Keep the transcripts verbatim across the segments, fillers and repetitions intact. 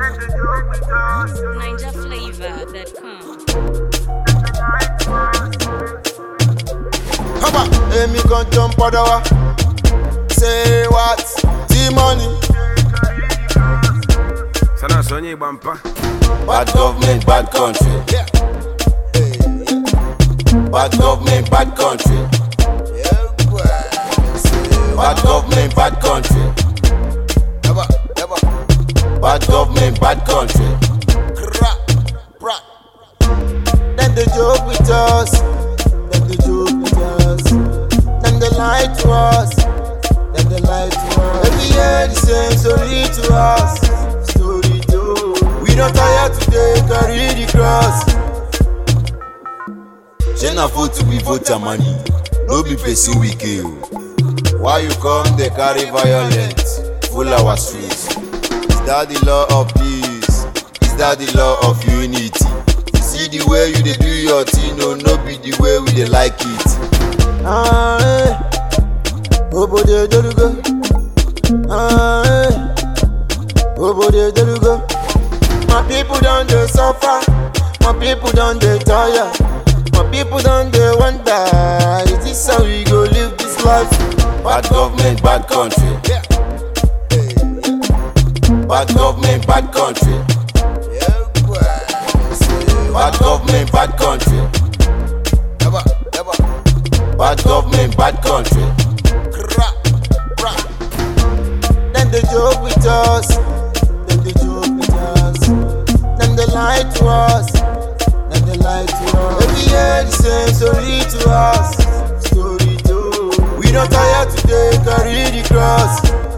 Ninja Flavor dot com. Haba, Emi con jump podawa. Say what? T-Money. Sana Sonny Bampa. Bad government, bad country. Yeah. Hey, yeah. Bad government, bad country. Yeah, boy. Bad government, bad country. Never, never. Bad government, bad country. Crap, crap. Then they joke with us. Then they joke with us. Then they lie to us. Then they lie to us. Every year the same story to us. Story to. We don't tire today, carry the cross. She na food to be vote your money. No be person we kill. Why you come they carry violence? Full our streets. Is that the law of peace? Is that the law of unity? See the way you dey do your thing, no, no be the way we dey like it. Ah, eh. Obo de delugo. Ah, eh. Obo de delugo. My people don't dey suffer. My people don't dey tire. My people don't dey wonder. Is this how we go live this life? Bad government, bad country. Yeah. Hey, yeah. Bad government, bad country. Yeah, boy. Bad government, bad country. Never, never. Bad government, bad country. Crap, crap. Then they joke with us. Then they joke with us. Then they lie to us. Then they lie to us. Every year the same story to us. Story to. We don't tire today, carry the cross.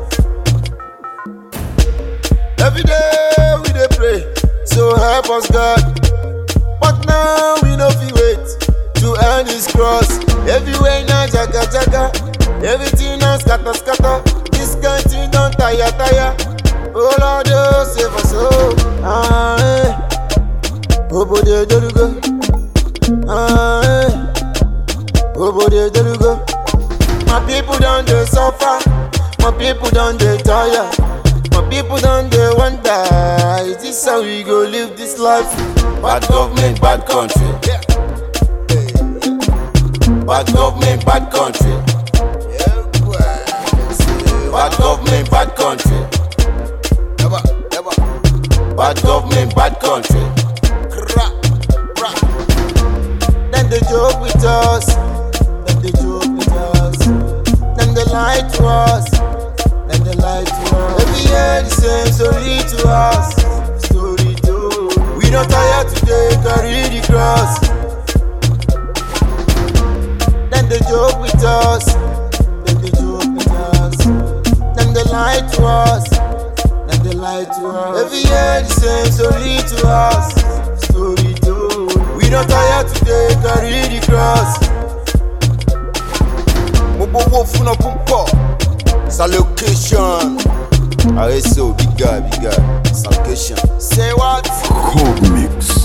Every day we dey pray, so help us God. But now we no fit wait to end this cross. Everywhere now jaga jaga, everything now scatter scatter. This kind thing don't tire tire. Oh Lord, oh save us oh. Ah eh, Obo de delugo. Ah eh, Obo de delugo. My people don't dey suffer. My people don't dey tire. My people don't dey wonder. Is this how we go live this life? Bad government, bad country. Yeah. Hey, yeah. Bad government, bad country. Yeah, boy. Bad government, bad country. Never, never. Bad government, bad country. Crap, crap. Then they joke with us. Then they joke with us. Then they lie to us. Then they lie to us. Every year the same story to us. Story to. We don't tire today, carry the cross. Then they joke with us. Then they joke with us. Then they lie to us. Then they lie to us. Every year the same story to us. Story to. We don't tire today, carry the cross. Mobo wolf no pumpo. Salutation. I so big guy, big guy. Salutation. Say what? Cold mix.